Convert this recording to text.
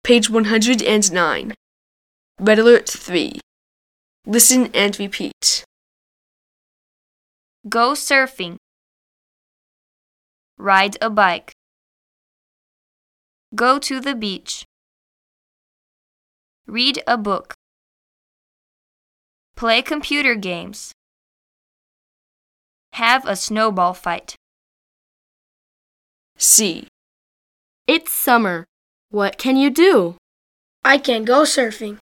Page 109. Red Alert 3. Listen and repeat. Go surfing. Ride a bike. Go to the beach. Read a book. Play computer games. Have a snowball fight. C. It's summer. What can you do? I can go surfing.